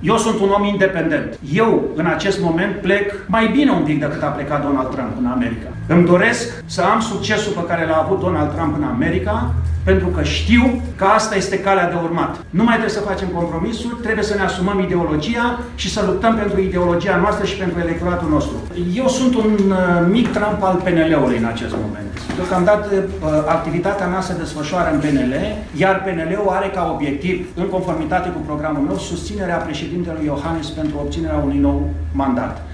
Eu sunt un om independent. Eu, în acest moment, plec mai bine un pic decât a plecat Donald Trump în America. Îmi doresc să am succesul pe care l-a avut Donald Trump în America, pentru că știu că asta este calea de urmat. Nu mai trebuie să facem compromisuri, trebuie să ne asumăm ideologia și să luptăm pentru ideologia noastră și pentru electoratul nostru. Eu sunt un mic Trump al PNL-ului în acest moment. Deocamdată activitatea mea se desfășoară în PNL, iar PNL-ul are ca obiectiv, în conformitate cu programul meu, susținerea președintelui Iohannis pentru obținerea unui nou mandat.